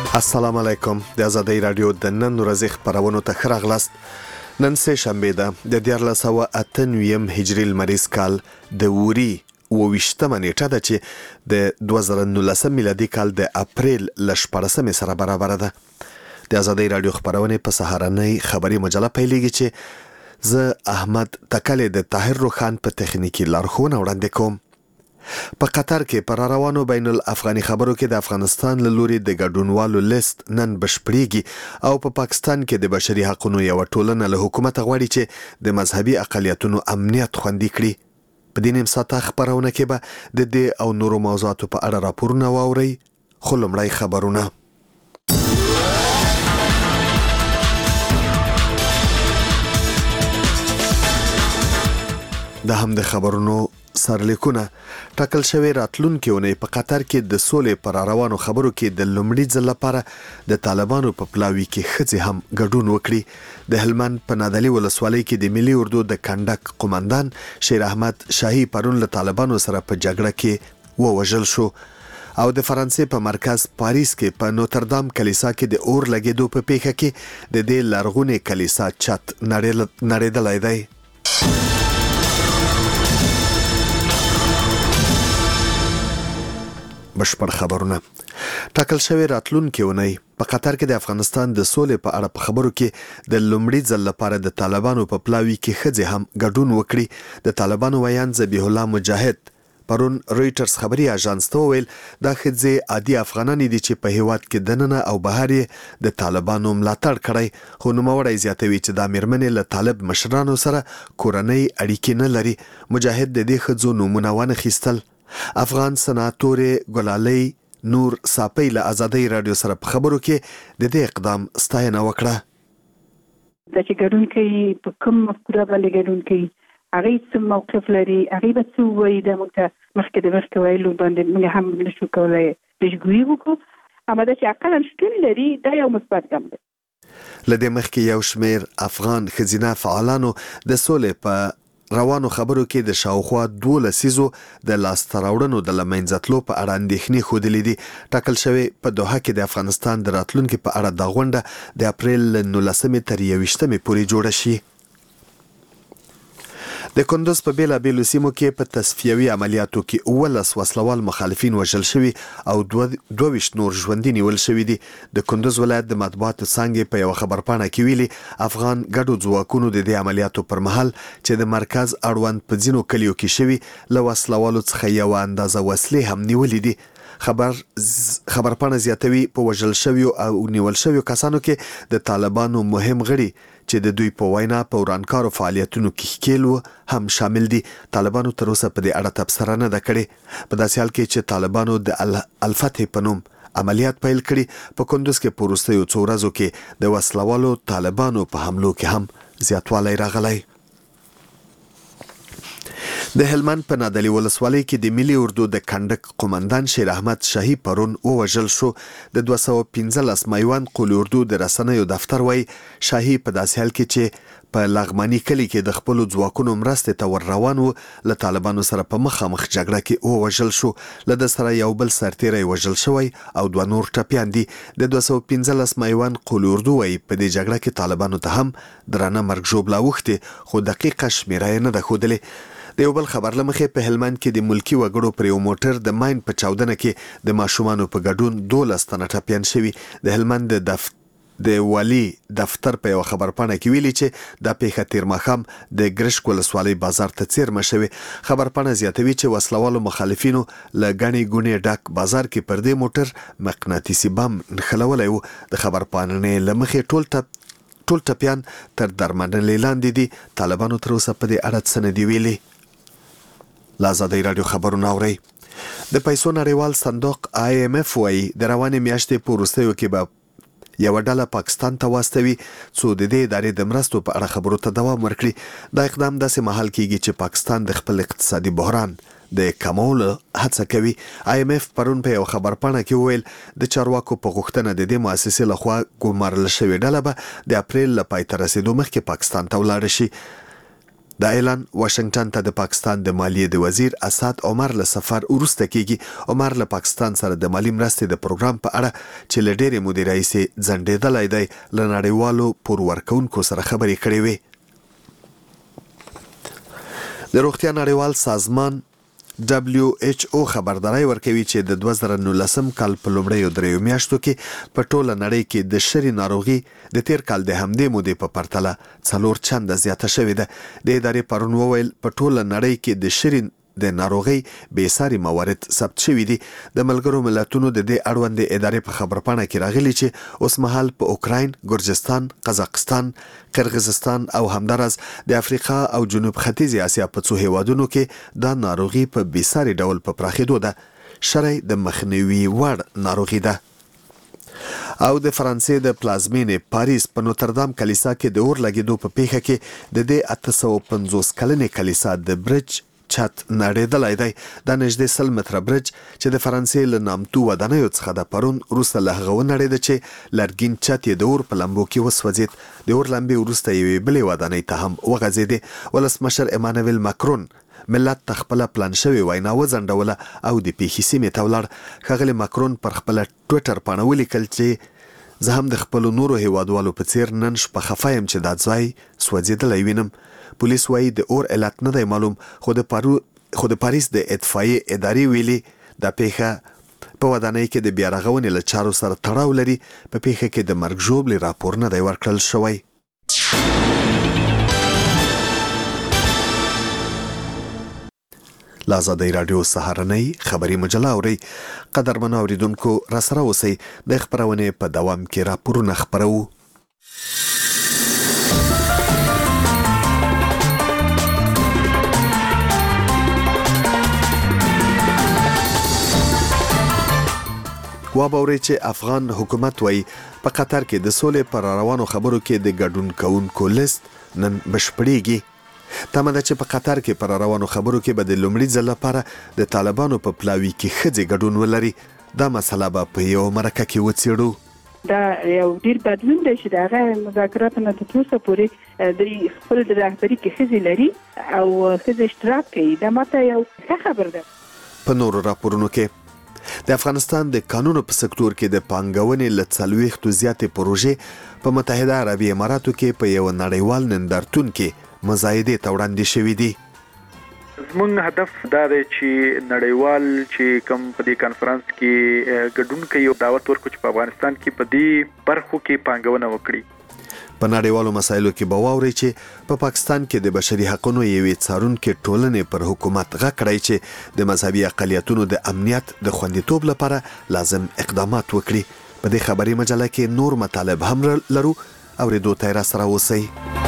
السلام علیکم. د آزادۍ رادیو د نن ورځې خبرونو ته ښه راغلاست. نن سه شنبه ده د 1498 هجري لمریز کال د اوري 28مه نیټه ده چې د 2019 میلادي کال د اپریل ل 14 سره برابر ده. د آزادۍ رادیو خبرونه په سهارنۍ خبري مجله پیلېږي چې زه احمد تکلې د طاهر روخان په تخنیکی لارښوونه وړاندې کوم. په قطر کې پر روانو بین الافغاني خبرو کې د افغانستان له لوري د ګډونوالو لیست نن بشپړیږي او په پاکستان کې د بشري حقوقو یو ټولنه له حکومت غواړي چې د مذهبي اقلیتونو امنیت خوندي کړي. په دې نیم ساعت خبرونه کې به د دې او نورو موضوعاتو په اړه راپورونه واوري. خو لومړی خبرونه. د هم د خبرونو سرلیکونه ټاکل شوی راتلونکي ونې په قطر کې د سولې پر روانو خبرو کې د لومړي ځل لپاره د طالبانو په پلاوي کې ښځې هم ګډون وکړي. د هلمند په نادعلي ولسوالۍ کې د ملي اردو د کنډک قومندان شیر احمد شاهي پرون له طالبانو سره په جګړه کې ووژل شو. او د فرانسې په مرکز پاریس کې په نوتردام کلیسا کې د اور لګېدو په پیښه کې د دې لرغونې کلیسا چت نړېدلی دی. بشپړ خبرونه. ټاکل شوی راتلونکي ونې په قطر کې د افغانستان د سولې په اړه په خبرو کې د لومړي ځل لپاره د طالبانو په پلاوي کې ښځې هم ګډون وکړي. د طالبانو ویان ذبیح الله مجاهد پرون رويټرز خبري اژانس ته ویل دا ښځې عادي افغانان دي چې په هیواد کې دننه او بهر د طالبانو ملاتړ کړی. خو نوموړی زیاتوي چې د میرمنې له طالب مشرانو سره کورنۍ اړیکې نه لري. مجاهد د دې ښځو نومونه ونه خیستل. افغان سناتور ګلالۍ نور صاپی له آزادۍ رادیو سره په خبرو کې د دې اقدام ستاینه وکړه. د چې ګډون کوي په کوم مفکوره باندې ګډون کوي هغه څه موقف لري هغه به څه وایي د مخکې د مخکې ویلو باندې موږ هم نشو کولای پیشګویي وکړو. اما د چې عقل شتون لري دا یو مثبت ګام دی. لدې مخکې یو شمیر افغان ښځینه فعالانو د سولې په روانو خبرو کې د شاوخوا 12 لسیزو د لاسته راوړنو د لمنځتلو په اړه اندېښنې ښودلې دي. ټاکل شوی په دوحه کې د افغانستان د راتلونکي په اړه د غونډه د اپریل 19 تر 21 پورې جوړه شي. د کندوز په بیلابیلو سیمو کې په تصفیوي عملیاتو کې 19 وسلوال مخالفین وژل شوي او 22 نور ژوندي نیول شوي دي. د کندوز ولایت د مطبوعاتو څانګې په یو خبرپاڼه کې ویلي افغان ګډو ځواکونو د دې عملیاتو پر مهال چې د مرکز اړوند په ځینو کلیو کې شوي له وسلوالو څخه یو اندازه وسلې هم نیولې دي. خبرپاڼه زیاتوي په وژل شویو او نیول شویو کسانو کې د طالبانو مهم غړي چې د دوی په وینا په ورانکارو فعالیتونو کې ښکیل هم شامل دي. طالبانو تر اوسه په دې اړه تبصره نه ده کړې. په داسې حال کې چې طالبانو د الفتح په نوم عملیات پیل کړي په کندوز کې په وروستیو څو ورځو کې د وسلوالو طالبانو په حملو کې هم زیاتوالی راغلی. د هلمند په نادعلي ولسوالۍ کې د ملي اردو د کنډک قومندان شیر احمد شاهي پرون ووژل شو. د 215 میوند قول اردو د رسنیو دفتر وای شاهي په داسې حال کې چې په لغمانی کلی کې د خپل ځواکونو مرستې ته ور روان و له طالبانو سره په مخامخ جګړه کې ووژل شو. له د سره یو بل سرتیری وژل شوی او 2 نور ټپیان دي. د 215 میوند قول اردو وای په دې جګړه کې طالبانو ته هم درانه مرګ ژوبله وخته خو دقیقه شمیره نه ده ښودلې. د یو بل خبر لمخې په هلمند کې د ملکی وګړو پر یو موټر د ماین په چاودنه کې د ماشومانو په ګډون 12 تنه ټپیان شوي. د هلمند د والی دفتر په یو خبرپاڼه کې ویلي چې د پیښه تیر ماښام د ګرشک ولسوالۍ بازار ته څیرمه شوی. خبرپاڼه زیاتوي چې وسلوالو مخالفینو له غني ګونې ډک بازار کې پر دې موټر مقناطیسي بم نښلولی و. د خبرپاڼې لمخې ټول ټپیان تر درملنې لاندې دي. طالبانو تر اوسه په دې اړه څه نه دي ویلي. آزادۍ رادیو خبرونه اورئ. د پیسو نړیوال صندوق IMF وایي د روانې میاشتې په وروستیو کې به یو ډله پاکستان ته واستوي څو د دې ادارې د مرستو په اړه خبرو ته دوام ورکړي. دا اقدام داسې مهال کېږي چې پاکستان د خپل اقتصادي بحران د کمولو هڅه کوي. IMF پرون په یو خبرپاڼه کې وویل د چارواکو په غوښتنه د دې مؤسسې لخوا ګمارل شوې ډله به د اپریل له پای ته رسېدو مخکې پاکستان ته ولاړه شي. دا اعلان واشنگټن ته د پاکستان د مالیې د وزیر اسد عمر له سفر وروسته کیږي. عمر له پاکستان سره د مالی مرستې د پروګرام په اړه چې له ډېرې مودې راهیسې ځنډېدلی دی له نړیوالو پور ورکوونکو سره خبرې کړې وې. د روغتیا نړیوال سازمان WHO خبرداري ورکوي چې د 2019 کال په لومړیو 3 میاشتو کې په ټوله نړۍ کې د شری ناروغي د تیر کال د همدې مودې په پرتله 4 چنده زیاته شوې ده. د ادارې پرون وویل په ټوله نړۍ کې د شری د ناروغي بېساري موارد ثبت شوي دي. د ملګرو ملتونو د دې اړوند ادارې په خبرپاڼه کې راغلي چې اوس مهال په اوکراین، ګرجستان، قزاقستان، قرغیزستان او همدارس د افریقا او جنوب ختیځ اسیا په څو هیوادونو کې دا ناروغي په بېساري ډول په پراخېدو ده. شری د مخنیوي وړ ناروغي ده. او د فرانسې د پلازمینې پاریس په نوتردام کلیسا کې د اور لګېدو په پیښه کې د دې 850 کلنې کلیسا د برج چت نړېدلی دی. دا نږدې 100 متره برج چې د فرانسې له نامتو ودانیو څخه د پرون وروسته له هغه ونړېده چې لرګین چت یې د اور په لمبو کې وسوځېد. د اور لمبې وروسته یوې بلې ودانۍ ته هم وغځېدې. ولسمشر ایمانویل ماکرون ملت ته خپله پلان شوې وینا وځنډوله او د پیښې سیمې ته ولاړ. ښاغلی ماکرون پر خپله ټویټر پاڼه ولیکل چې زه هم د خپلو نورو هیوادوالو په څیر نن شپه خفه یم چې دا ځای سوځېدلی وینم. پولیس وایي د اور علت نه دی معلوم، خو د پاریس د اطفائیې ادارې ویلي دا پیښه په ودانۍ کې د بیا رغونې له چارو سره تړاو لري. په پیښه کې د مرګ ژوبلې راپور نه دی ورکړل شوی. له ازادۍ راډیو سهارنۍ خبري مجله اورئ. قدرمنو اوریدونکو راسره اوسئ. د خپرونې په دوام کې راپورونه خپروو. وابوري چې افغان حکومت وایي په قطر کې د سولې پر روانو خبرو کې د ګډون کوونکو لیست نن بشپړېږي. تمه ده چې په قطر کې پر روانو خبرو کې به د لومړي ځل لپاره د طالبانو په پلاوي کې ښځې ګډون ولري. دا مسله به په یو مرکه کې وڅېړو. دا یو ډیر بدلون دی چې دغه مذاکرات نه تر اوسه پورې د خپل د رهبري کې ښځې لري او ښځې اشتراک کوي. دا ماته یو ښه خبر ده. په نورو راپورونو کې د افغانستان د قانونو په سکتور کې د پانګونې له 40 زیاتې پروژې په متحده عربي اماراتو کې په یو نړیوال نندارتون کې مزایدې ته وړاندې شوي دي. زموږ هدف دا دی چې نړیوال چې کوم په دې کانفرنس کې ګډون کوي او دعوت ورکړي چې په افغانستان کې په دې برخو کې پانګونه وکړي. په نړیوالو مسایلو کې به واورئ چې په پاکستان کې د بشري حقوقو یوې څارونکې ټولنې پر حکومت غږ کړی چې د مذهبي اقلیتونو د امنیت د خوندیتوب لپاره لازم اقدامات وکړي. په دې خبري مجله کې نور مطالب هم لرو. اورېدو ته راسره اوسئ.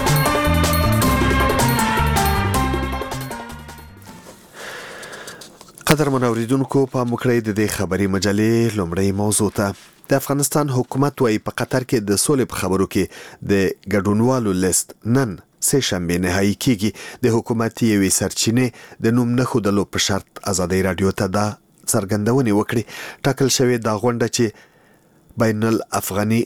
قدرمن اوریدونکو پام وکړئ د دې خبري مجلې لومړی موضوع ته. د افغانستان حکومت وايي په قطر کې د سولې په خبرو کې د ګډونوالو لیست نن سه شنبه نهایی کیږي. د حکومتي یوې سرچینې د نوم نه ښودلو په شرط ازادۍ راډیو ته دا څرګندونې وکړي. ټاکل شوې دا غونډه چې بین الافغاني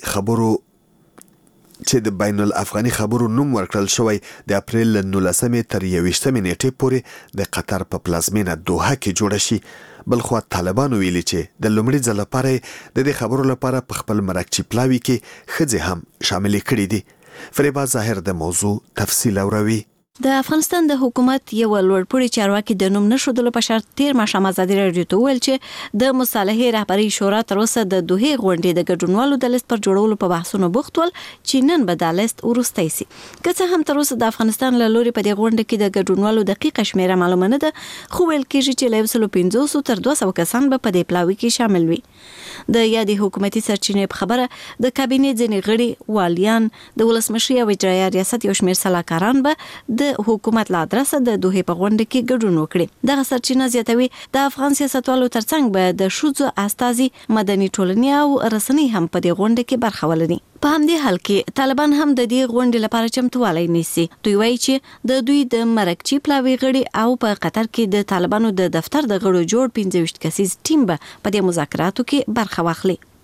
خبرو نوم ورکړل شوی د اپریل 19 تر 21 نیټې پورې د قطر په پلازمینه دوحه کې جوړه شي. بلخو طالبانو ویلي چې د لومړي ځل لپاره د دې خبرو لپاره په خپل مرکچی پلاوي کې ښځې هم شامل کړي دي. فریبا ظاهر د موضوع تفصیل اوروي. د افغانستان د حکومت یو لوړپوړي چارواکي د نوم نشودلو په شرط تیر ماښام ازادي راډیو ته ویل چې د مصالحې رهبري شورا تر اوسه د دوه غونډې د ګډونوالو د لیست پر جوړولو په بحثونو بوخت ول چې نن به د لیست وروستی سي. که څه هم تر اوسه د افغانستان له لوري په دې غونډه کې د ګډونوالو دقیقه شمیره معلومه نه ده، خو ویل کېږي چې له 150 تر 200 کسان به په دې پلاوي کې شامل وي. د یادې حکومتي سرچینې په خبره د کابینې ځینې غړي، والیان، د ولسمشر او اجرایه ریاست یو شمېر سلاکاران به د حکومت له ادرسه د دوه په غونډه کې ګډون وکړي. دغه سرچینه زیاتوي د افغان سیاستوالو ترڅنګ به د ښځو استازي، مدني ټولنې او رسنۍ هم په دې غونډه کې برخه ولري. په همدې حال کې طالبان هم د دې غونډې لپاره چمتووالی نیسي. دوی وایي چې د دوی د مرکچی پلاوي غړي او په قطر کې د طالبانو د دفتر د غړو جوړ 25 کسیز ټیم به په دې مذاکراتو کې برخه واخلي.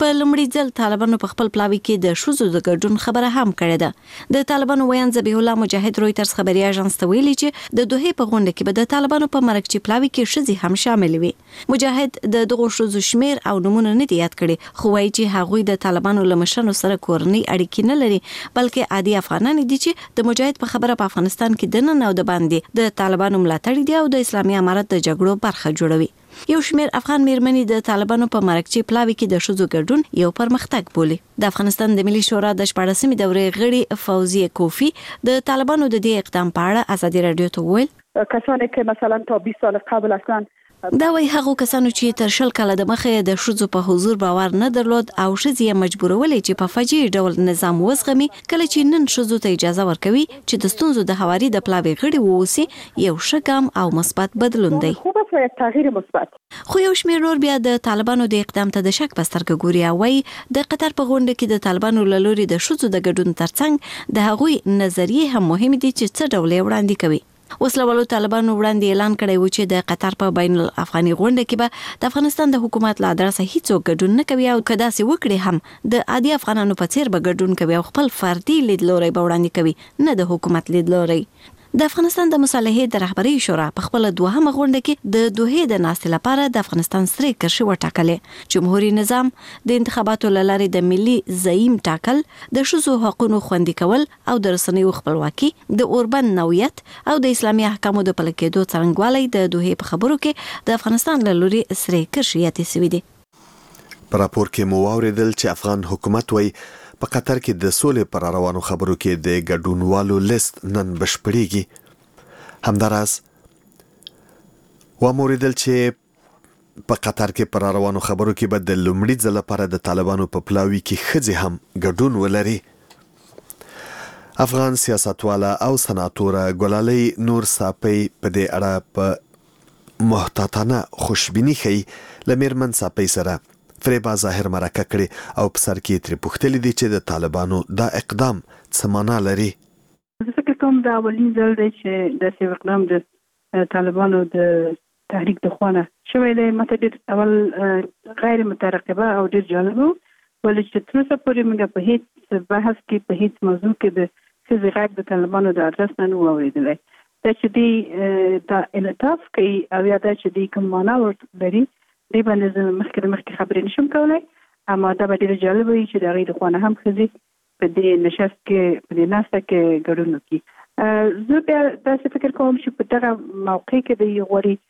په لومړي ځل طالبانو په خپل پلاوي کې د ښځو د ګډون خبره هم کړې ده. د طالبانو ویان ذبیح الله مجاهد رویترز خبري اژانس ته ویلي چې د دوحې په غونډه کې به د طالبانو په مرکزي پلاوي کې ښځې هم شامل وي. مجاهد د دغو ښځو شمیر او نمونه نه دی یاد کړي، خو وایي چې هغوی د طالبانو له مشرانو سره کورنۍ اړیکې نه لري، بلکې عادي افغانان دي چې د مجاهد په خبره په افغانستان کې د نن او د باندې د طالبانو ملاتړ دي او د اسلامي امارت د جګړو برخه جوړوي. یو شمیر افغان میرمنې د طالبانو په مرکزي پلاوي کې د ښځو ګډون یو پرمختګ بولي. د افغانستان د ملي شورا د 14مې دورې غړي فوزیه کوفی د طالبانو د دې اقدام په اړه ازادي رادیو ته وویل کسانی که مثلا تا 20 سال قبل اصلا دا وایي هغو کسانو چې تر 20 کاله د مخه د ښځو په حضور باور نه درلود او ښځې یې مجبورولې چې په فجیع ډول نظام وزغمي، کله چې نن ښځو ته اجازه ورکوي چې د ستونزو د هواري د پلاوي غړي ووسی، یو ښه ګام او مثبت بدلون دی. تغییر مثبت. خو یو شمیر نور بیا د طالبانو د اقدام ته د شک په سترګه ګوري او وایي د قطر په غونډه کې د طالبانو له لوري د ښځو د ګډون ترڅنګ د هغوی نظریې هم مهمې دي چې څه ډول یې وړاندې کوي. وسلوالو طالبانو وړاندې اعلان کړی و چې د قطر په بین الافغاني غونډه کې به د افغانستان د حکومت له ادرسه هیڅوک ګډون نه کوي او که داسې وکړي هم د عادي افغانانو په څیر به ګډون کوي او خپل فردي لیدلوری به وړاندې کوي، نه د حکومت لیدلوری. د افغانستان د مصالحې د رهبري شورا په خپل دوهمه غونډه کې د دوحې د ناستې لپاره د افغانستان سرې کرښې وټاکلې. جمهوریت نظام د انتخاباتو له لارې د ملي زعیم ټاکل، د ښځو حقوقو خوندي کول او د رسنیو خپلواکي، د اوربند نوعیت او د اسلامي احکامو د پلي کېدو څرنګوالی د دوحې په خبرو کې د افغانستان له لوري سرې کرښې یادې شوې دي. په راپور کې مو واوریدل چې افغان حکومت وایي په قطر کې د سولې پر روانو خبرو کې د ګډونوالو لیست نن بشپړیږي. همداراز واوریدل چې په قطر کې پر روانو خبرو کې به د لومړي ځل لپاره د طالبانو په پلاوي کې ښځې هم ګډون ولري. افغان سیاستواله او سناتوره ګلالۍ نور صافی په دې اړه په محتاطانه خوشبیني ښیي له میرمن صافی سره فریبا ظاهر مرکه کړي او په سر کې ترې پوښتلي دي چې د طالبانو دا اقدام څه معنا لري. زه فکر کوم دا اولین ځل دی چې داسې اقدام د طالبانو د تحریک د خوا نه شوی دی. ماته ډېر اول غیر مترقبه او ډېر جالب و، ولې چې تر اوسه پورې موږ په هیڅ بحث کې په هیڅ موضوع کې د ښځې غږ د طالبانو د ادرس نه نه و اورېدلی. دا چې دوی دا انعطاف کوي او یا دا چې دوی کوم معنا لري دې باندې زه مخکې خبرې نشم کولی، اما دا به ډېر جالب وي چې د هغې د خوا نه هم ښځې په دې نشست کې په دې ناسته کې ګډون وکړي. زه بیا داسې فکر کوم چې په دغه موقع کې دوی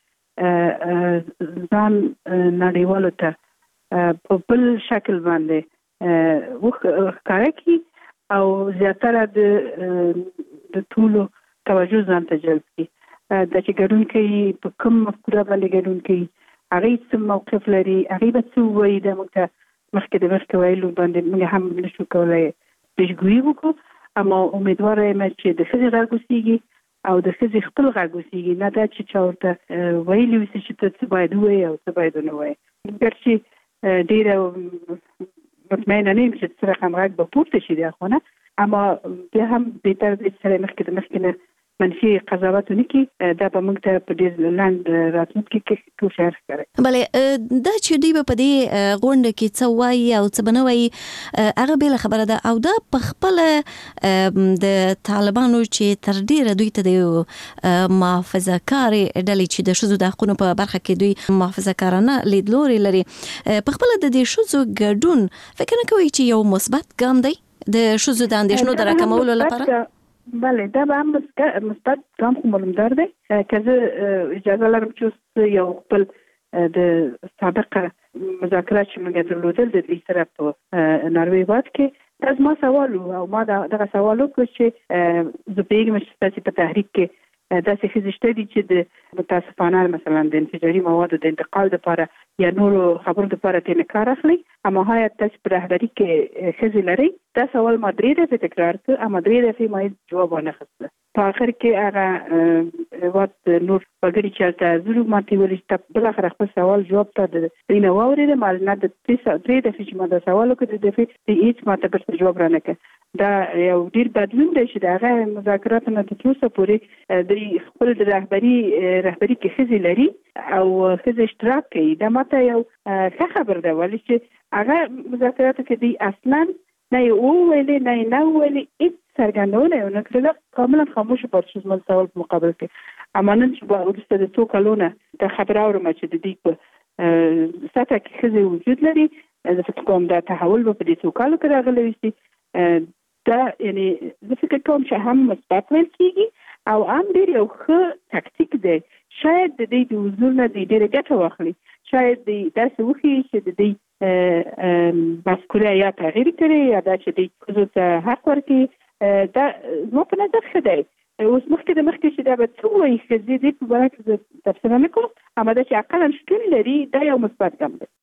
غواړي ځان نړیوالو ته په بل شکل باندې ښکاره کړي او زیاتره د ټولو توجه ځان ته جلب کړي. دا چې ګډون کوي په کوم مفکوره باندې ګډون کوي، هغې څه موقف لري، هغې به څه ووایي، دا موږ ته مخکې د مخکې ویلو باندې موږ هم نشو کولی پیشګویي وکړو. اما امیدواره یم چې د ښځې غږ اوسېږي او د ښځې خپل غږ اوسېږي، نه دا چې چا ورته ویلي وي چې ته څه باید ووایې او څه باید ونه وایې. ګرچې ډېره مطمئنه نه یم چې څه رقم غږ به پورته شي د هغو نه، اما بیا هم بهتر دی چې سړی مخکې د مخکې نه منفي قضاوت ونه کړي. دا به موږ ته په ډېر لنډ راتلونکي کې کوشش کوي. بلې دا چې دوی به په دې غونډه کې څه وایي او څه به نه وایي هغه بېله خبره ده، او دا په خپله د طالبانو چې تر ډېره دوی ته د محافظه کارې ډلې چې د ښځو د حقونو په برخه کې دوی محافظه کارانه لیدلوري لري، په خپله د دې ښځو ګډون فکر نه کوي چې یو مثبت ګام دی د ښځو د اندېښنو د راکمولو لپاره؟ بله، دا به هم مثبت ګام خو معلومدار دی. که زه اجازه لرم چې یو خپل د سابقه مذاکرات چې موږ درلودل د دوی سره په ناروې هېواد کې، دا زما سوال و او ما دغه سوال وکړ چې زه پوهېږم چې ستاسې په تحریک کې داسې ښځې شته دي چې د متاسفانه مثلا د انفجاري موادو د انتقال لپاره یا نورو خبرو لپاره ترې کار اخلي، اما های تاسې په رهبري کې ښځې لرئ؟ دا سوال ما 3 دفعې تکرار کړ، اما 3 دفعې ما هېڅ جواب ونه اخیسته. په آخر کې هغه هېواد نور وګړي چې هلته زه ما ته ویلي چې بالاخره خپل سوال جواب ته د دوی نه واورېدم، نه د 3 دفعې چې ما دا سوال وکړ 3 دفعې دوی هېڅ ما ته بېرته جواب رانه کړ. دا یو ډېر بدلون دی چې د هغه مذاکراتو نه تر اوسه پورې دوی خپل د رهبري کې ښځې لري او ښځې اشتراک کوي. دا ماته یو ښه خبر ده، ولې چې هغه مذاکراتو کې دی اصلا نه یو ویلې نه ویلې هیڅ څرګندونه نه کړله، کاملا خاموش پاتې شو زموږ سوال په مقابل کې. اما نن چې وروسته د څو کلونو د خبر اورم چې د دې په سطح کې ښځې وجود لري، زه فکر کوم دا تحول به په دې څو کالو کې راغلی وي. دا یعنی زه فکر کوم چې هم مثبت ویل کېږي او هم ډېر یو ښه تکتیک دی. شاید د دې د حضور نه ډېره ګټه واخلي، شاید داسې وښیي چې د دې مفکوره یا تغییر کړي یا دا چې د ښځو ته حق ورکړي. دا زما په نظر ښه دی. اوس مخکې چې دا به څه وایي ښځې دې په باره کې زه تفصیله نه کوم، اما دا چې اقلا شتون لري دا یو مثبت ګام دی.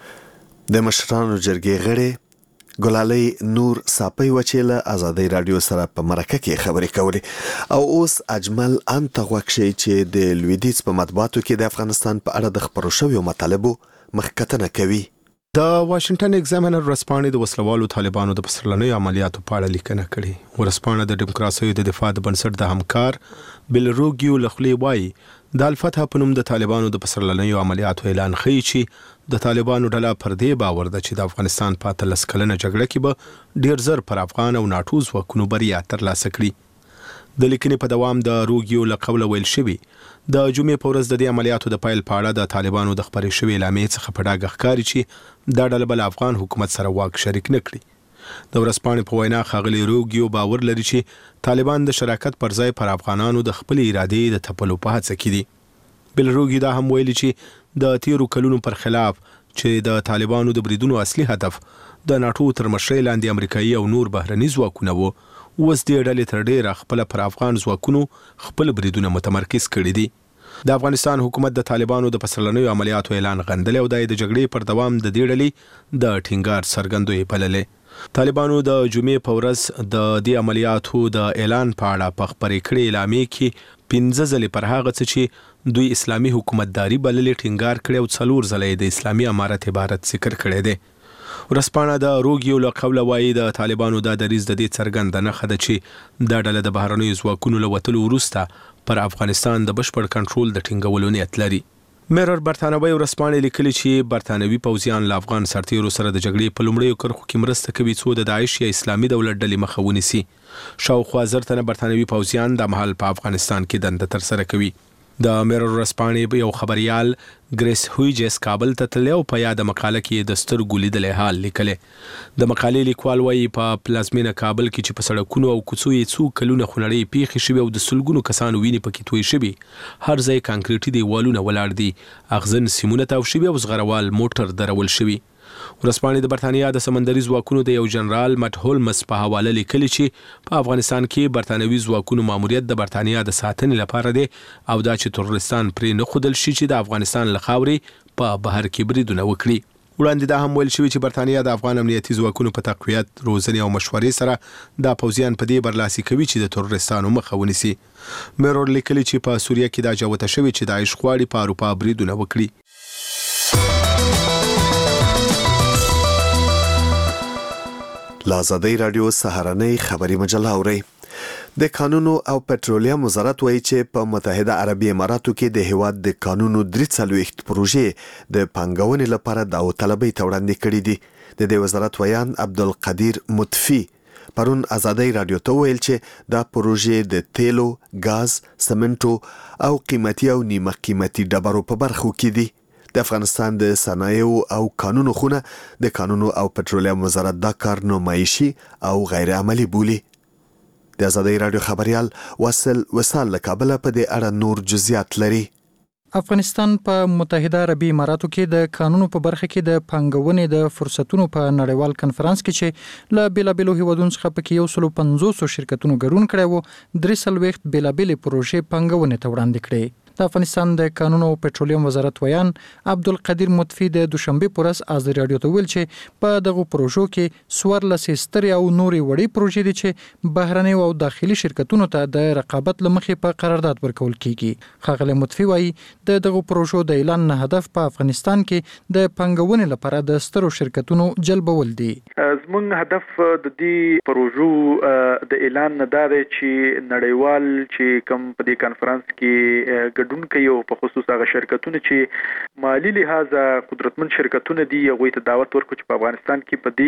د مشرانو جرګې غړي ګلالۍ نور صاپۍ چې له ازادۍ رادیو سره په مرکه کې خبرې کولې او اوس اجمل انت غوښی چې د لویدیځ په مطبوعاتو کې د افغانستان په اړه د خبرو شویو مطالبو مخکتنه کوي. د واشنگټن ایگزامینر ورسپانې د وسلوالو طالبانو د پسرلنیو عملیاتو په اړه لیکنه کړې. ورسپانې د دیموکراسۍ د دفاع د بنسټ د همکار بلروګیو لخلی وایي د الفتح په نوم د طالبانو د پسرلنیو عملیاتو اعلان ښیي چې د طالبانو ډله پر دې باور ده چې د افغانستان په 13 کلنه جګړه کې به ډیر زر پر افغان او ناټو ځواکونو بریا ترلاسه کړي. د لیکنې په دوام د روګیو له قوله ویل شوي د جمعې په ورځ د دې عملیاتو د پیل په اړه د طالبانو د خبرې شوې اعلامیې څخه په ډاګه ښکاري چې دا ډله بل افغان حکومت سره واک شریک نه کړي. د ورځپاڼې په وینا ښاغلي روګیو باور لري چې طالبان د شراکت پر ځای پر افغانانو د خپل ارادې د تپلو په هڅه کې دي. بلروګي دا هم ویلي چې د تیرو کلونو پر خلاف چې د طالبانو د بریدونو اصلي هدف د ناټو تر مشرۍ لاندې امریکایي او نور بهرني ځواکونه وو، اوس دې ډلې تر ډېره خپله پر افغان ځواکونو خپل بریدونه متمرکز کړي دي. د افغانستان حکومت د طالبانو د پسرلنیو عملیاتو اعلان غندلی او د جګړې پر دوام د دې ډلې د ټینګار څرګندوی بللې. طالبانو د جمعې په ورځ د دې عملیاتو د اعلان په اړه په خپرې کړې اعلامیې کې 15 ځلې پر هغه څه چې دوی اسلامي حکومتداري بللې ټینګار کړی او 4 ځلې د اسلامي امارت عبارت ذکر کړی دی. ورځپاڼه د روګیو له قوله وایي د طالبانو دا دریځ د دې څرګنده نښه ده چې دا ډله د بهرنیو ځواکونو له وتلو وروسته پر افغانستان د بشپړ کنټرول د ټینګولو نیت لري. میرر برتانوي ورځپاڼې لیکلي چې برتانوي پوځیان له افغان سرتیرو سره د جګړې په لومړیو کرښو کې مرسته کوي څو د داعش یا اسلامي دولت ډلې مخه ونیسي. شاوخوا 1000 تنه برتانوي پوځیان د مهال په افغانستان کې دنده ترسره کوي. د میرر ورځپاڼې یو خبريال ګریس هویجس کابل ته تللی او په یاده مقاله کې د سترګو لیدلې حال لیکلې. د مقالې لیکوال وایي په پلازمینه کابل کې چې په سړکونو او کوڅو یې څو کلونه خونړۍ پیښې شوي او د سلګونو کسانو وینې پکې توی شوي، هر ځای کانکریټي دیوالونه ولاړ دي، اغزن سیمونه تاو شوي او زغروال موټر درول شوي. ورځپاڼې د برتانیا د سمندري ځواکونو د یو جنرال مټ هولمز په حواله لیکلي چې په افغانستان کې برتانوي ځواکونو ماموریت د برتانیا د ساتنې لپاره دی او دا چې ترورستان پرې نه ښودل شي چې د افغانستان له خاورې په بهر کې بریدونه وکړي. وړاندې دا هم ویل شوي چې برتانیا د افغان امنیتي ځواکونو په تقویت، روزنې او مشورې سره دا پوځیان په دې برلاسي کوي چې د ترورستانو مخه ونیسي. میرور لیکلي چې په سوریه کې دا جوته شوي چې داعش غواړي په اروپا بریدونه وکړي. لازادۍ رادیو سهارنۍ خبری مجله اوري. د قانونو او پټرولیم وزارت وایي چې په متحده عربي اماراتو کې د هیواد د قانونو 43 پروژې د پانګونې لپاره داوطلبۍ ته وړاندې کړي دي. د دې وزارت ویان عبدالقدیر مطفی پرون ازادۍ رادیو ته ویل چې دا پروژې د تیلو، غاز، سمنټو او قیمتي او نیمه قیمتي ډبرو په برخو کې دي. د افغانستان د صنایعو او قانونو خونه د قانونو او پټرولیم وزارت دا کار نمایشي او غیر عملی بولي. د ازادۍ رادیو خبريال وصال له کابل په دې اړه نور جزئیات لري. افغانستان په متحده عربي اماراتو کې د قانونو په برخه کې د پانګونې د فرصتونو په نړیوال کنفرانس کې چې له بیلابیلو هیوادونو څخه پکې 150 شرکتونو ګډون کړي وو 43 بیلابیلې پروژې پانګونې ته وړاندې کړي. د افغانستان د قانونو او پټرولیم وزارت ویان عبدالقدیر مطفی د دوشنبه پر ورځ ازادۍ رادیو ته ویل چې په دغه پروژو کې 14 سترې او نورې وړې پروژې دي چې بهرنۍ او داخلي شرکتونو ته د رقابت لمخې په قرارداد ورکول کیږي. ښاغلی مطفی وایي د دغه پروژو د اعلان نه هدف په افغانستان کې د پانګونې لپاره د سترو شرکتونو جلبول دي. زموږ هدف د دې پروژو د اعلان نه دا دی چې نړیوال چې کوم په دې کانفرنس کې ګډون کوي او په خصوص هغه شرکتونه چې مالی لحاظ قدرتمن شرکتونه دي هغه ته دعوت ورکړي چې په افغانستان کې په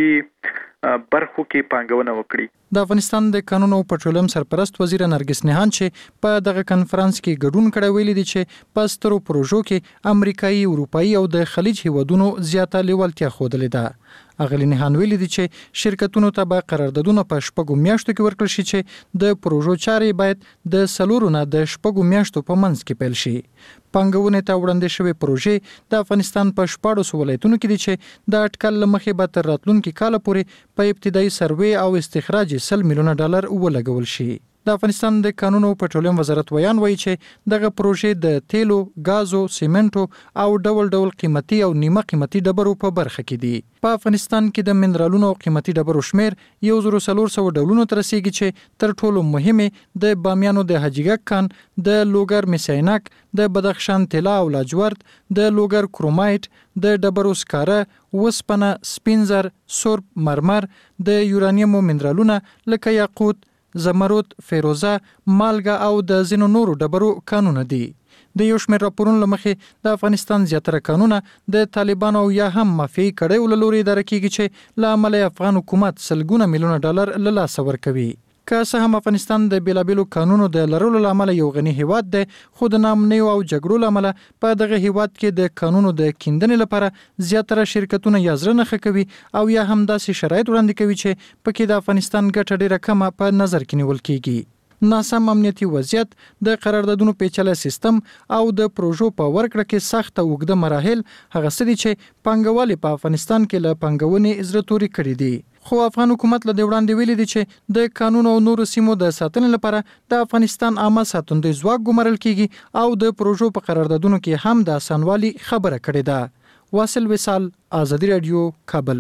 دې برخو کې پانګونه وکړي. د افغانستان د قانون او پټرولیم سرپرست وزیر نرګس نهان چې په دغه کنفرانس کې ګډون کړی ویلي دي چې په سترو پروژو کې امریکایي، اروپایي او د خلیج هیوادونو زیاته لیوالتیا ښودلې ده. اغلی نهان ویلي دي چې شرکتونو ته به قراردادونه په 6 میاشتو کې ورکړل شي چې د پروژو چارې باید د 4 نه د 6 میاشتو په منځ کې پیل شي. پانګونې ته وړاندې شوی پروژې د افغانستان په 14 ولایتونو کې دي چې د اټکل لمخې به تر راتلونکي کال پورې په ابتدایي سروې او استخراج $100 میلیونه ولګول شي. د افغانستان د قانون او پټرولیم وزارت ویان وایي چې دغه پروژې د تیلو، غازو، سیمنټو او ډول ډول قیمتي او نیمه قیمتي ډبرو په برخه کې دي. په افغانستان کې د منرالونو او قیمتي ډبرو شمیر 1400 ډولونو تر رسیدي چې تر ټولو مهمه د بامیانو د حاجیګک کان، د لوګر میساینک، د بدخشان طلا او لاجورد، د لوګر کرومایټ، د ډبرو سکاره، وسپنه، سپینزر، سرب، مرمر، د یورانیم منرالونه لکه یاقوت، زمرد، فیروزه، مالګه او د ځینو نورو ډبرو کانونه دي. د یو شمېر راپورونو لمخې د افغانستان زیاتره کانونه د طالبانو یا هم مافیایي کړیو له لوري اداره کیږي چې له امله افغان حکومت $100 میلیونه له لاسه ورکوي. که څه هم افغانستان د بیلابیلو قانونو د لرلو لامل یو غني هیواد دی، خو د نامنیو او جګړو لامل په دغه هیواد کې د قانونو د کیندنې لپاره زیاتره شرکتونه یا زړه نه کوي او یا هم داسې شرایط وړاندې کوي چې پکې د افغانستان ګټه ډیره کمه په نظر کې نیول کیږي. ناسم امنیتي وضعیت، د قراردادونو پیچله سیستم او د پروژو په ورکړه کې سخت او اوږده مراحل هغه څه دي چې پانګوال په افغانستان کې له پانګونې زړه توري کړي دي. خو افغان حکومت له وړاندې ویلي دي چې د قانون او نورو سیمو د ساتنې لپاره د افغانستان عامه ساتندوی ځواک ګمارل کیږي او د پروژو په قراردادونو کې هم د اسانوالي خبره کړې ده. واصل وصال، آزادی رادیو، کابل.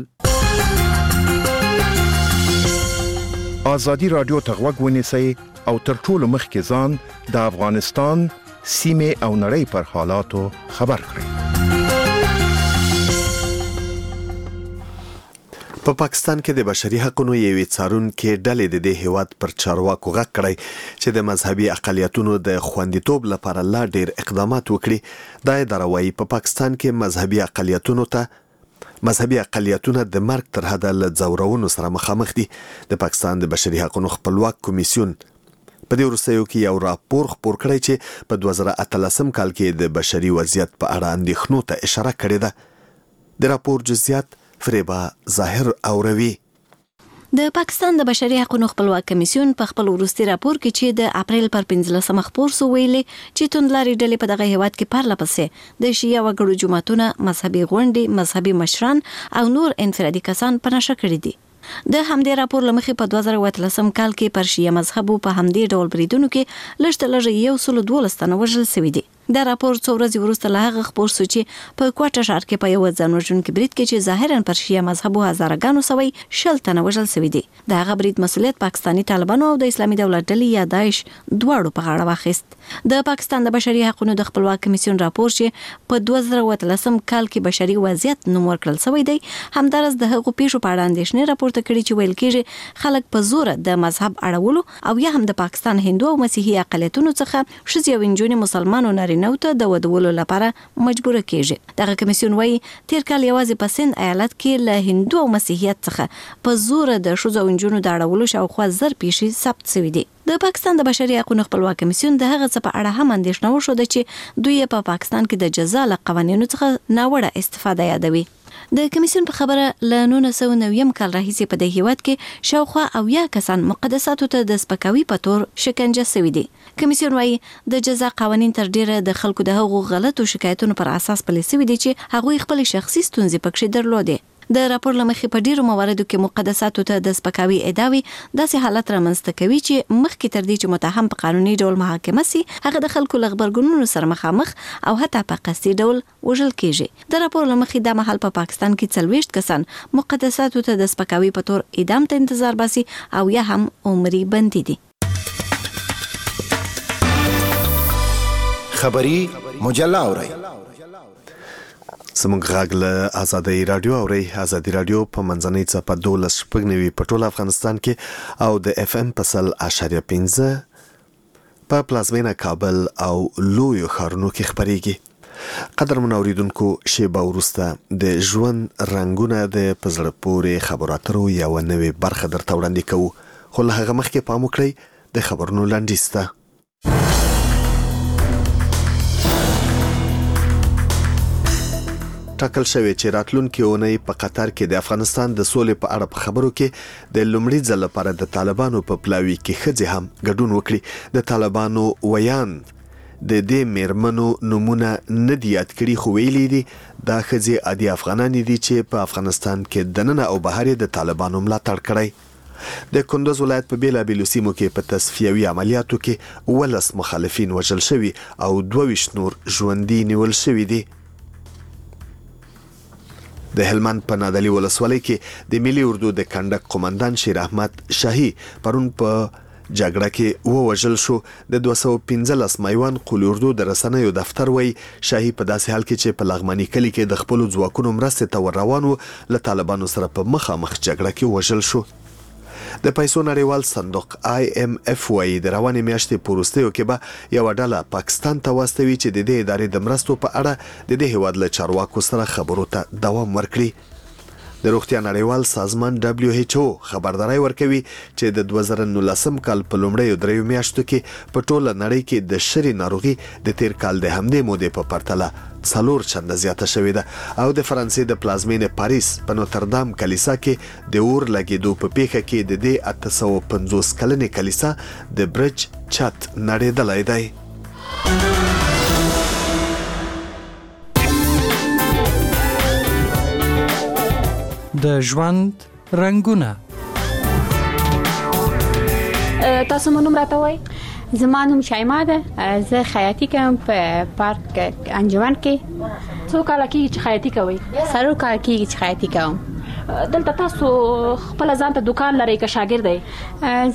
آزادی رادیو ته غوږ ونیسئ او تر ټولو مخکې ځان د افغانستان سیمې او نړۍ پر حالاتو خبر کړئ. په پاکستان کې د بشري حقوقو یوې څارونکو ډلې د دې هیواد پر چارواکو غږ کړی چې د مذهبي اقلیتونو د خوندیتوب لپاره لا ډیر اقدامات وکړي. دا اداره وايي په پاکستان کې مذهبي اقلیتونه د مرګ تر حده له ځورونو سره مخامخ دي. د پاکستان د بشري حقوقو خپلواک کمیسیون په دې وروستیو کې یو راپور خپور کړی چې په 2013 کال کې د بشري وضعیت په اړه اندېښنو ته اشاره کړې ده. د راپور جزئیات فریبا ظاهر اوروي. د پاکستان د بشري حقوقو خپلواک کمیسیون په خپل وروستي راپور کې چې د اپریل پر 15 خپور سو ویلي چې توندلاري ډلې په دغه هیواد کې پرله پسې د شیعه وګړو جماعتونه، مذهبي غونډې، مذهبي مشران او نور انفرادي کسان په نشه کړي دي. د همدې راپور لمخې په 2013 کال کې پر شیعه مذهبو په همدې ډول بریدونو کې لږ 112 تنه وژل شوي دي. دا راپور څو ورځې وروسته له هغه خپور شو چې په کوټه ښار کې په یو ځانوژونکي برید کې چې ظاهرا پر شیعه مذهبو هزارګانو سوی 60 تنه وژل شوي دي. د هغه برید مسؤلیت پاکستاني طالبانو او د اسلامي دولت ډلې یا داعش دواړو په غاړه واخیست. د پاکستان د بشري حقوقو د خپلواک کمیسیون راپور چې په 2013 کال کې بشري وضعیت نوم ورکړل شوی دی، همدارس د هغو پیښو په اړه اندېښنې راپورته کړي چې ویل کېږي خلک په زور د مذهب اړولو او یا هم د پاکستان هندو او مسیحي اقلیتونو څخه ښځې او نجونې مسلمانو نارینه ته د ودولو لپاره مجبور کیږي. دغه کمیسیون وايي تیر کال یوازې په سند ایالت کې له هندو او مسیحیت څخه په زور د ښځو او نجونو د اړولو شاوخوا 1000 پیښې ثبت شوې دي. د پاکستان د بشري حقوقو خپلواک کمیسیون د هغه څه په اړه هم اندېښنه وښوده چې دوی په پاکستان کې د جزا له قوانینو څخه ناوړه استفاده یادوي. د کمیسیون په خبره له 1990 کال راهیسې په دې هیواد کې شاوخوا 80 کسان مقدساتو ته د سپکاوي په تور شکنجه شوي دي. کمیسیون وايي د جزا قوانین تر ډیره د خلکو د هغو غلطو شکایتونو پر اساس پلي شوي دي چې هغوی خپل شخصي ستونزې پکې درلودې. د راپور لمخې په ډیرو مواردو کې مقدساتو ته د سپکاوي ادعاوي داسې حالت رامنځته کوي چې مخکې تر دې چې متهم په قانوني ډول محاکمه سي، هغه د خلکو له غبرګونونو سره مخامخ او حتی په قصدي ډول وژل کیږي. د راپور لمخې د مهال په پاکستان کې 40 کسان مقدساتو ته د سپکاوي په تور اعدام ته انتظار باسي او یا هم عمري بندي دي. خبری مجله اورئ. زموږ غږ له آزادی رادیو اورئ. آزادی رادیو په منځنۍ څپه 12.9 په ټول افغانستان کې او د FM په 100.5 په پلازمینه کابل او لویو ښارونو کې خپرېږي. قدرمن اوریدونکو، شیبه وروسته د ژوند رنګونه د په زړه پورې خبرو اترو یوه نوې برخه درته وړاندې کوو، خو له هغه مخکې پام وکړئ د خبرونو لنډیز ته. ټاکل شوی چې راتلونکي اونۍ په قطر کې د افغانستان د سولې په اړه په خبرو کې د لومړي ځل لپاره د طالبانو په پلاوي کې ښځې هم ګډون وکړي. د طالبانو ویان د دې میرمنو نمونه نه دي یاد کړي، خو ویلي دي دا ښځې عادي افغانانې دي چې په افغانستان کې دننه او بهر د طالبانو ملاتړ کړی. د کندوز ولایت په بیلابیلو سیمو کې په تصفیوي عملیاتو کې 19 مخالفین وژل شوي او 22 نور ژوندي نیول شوي دي. د هلمند په نادعلي ولسوالۍ کې د ملي اردو د کنډک قومندان شیر احمد شاهي پرون په جګړه کې ووژل شو. د 215 میوان قولي اردو د رسنیو دفتر وایي شاهي په داسې حال کې چې په لغماني کلي کې د خپلو ځواکونو مرستې ته ور روان و، له طالبانو سره په مخامخ جګړه کې وژل شو. د پیسو نړیوال صندوق IMF وایي د روانې میاشتې په وروستیو کې به یوه ډله پاکستان ته واستوي چې د دې ادارې د مرستو په اړه د دې هیواد له چارواکو سره خبرو ته دوام ورکړي. د روغتیا نړیوال سازمان WHO خبرداري ورکوي چې د 2019 کال په لومړیو 3 میاشتو کې په ټوله نړۍ کې د شری ناروغي د تیر کال د همدې مودې په پرتله 4 چنده زیاته شوې ده. او د فرانسې د پلازمینې پاریس په نوتردام کلیسا کې د اور لګېدو په پیښه کې د دې 850 کلنې کلیسا د برج چت نړېدلی دی. د ژوند رنګونه. تاسو مونږ راته وای؟ زما نوم شایما ده، زه خیاطي کوم په پارک انجمن کې. څو کال کېږي چې خیاطي کوئ؟ 3 کال کېږي چې خیاطي کوم. دلته تاسو خپل ځان ته دکان لرئ که شاګرد دی؟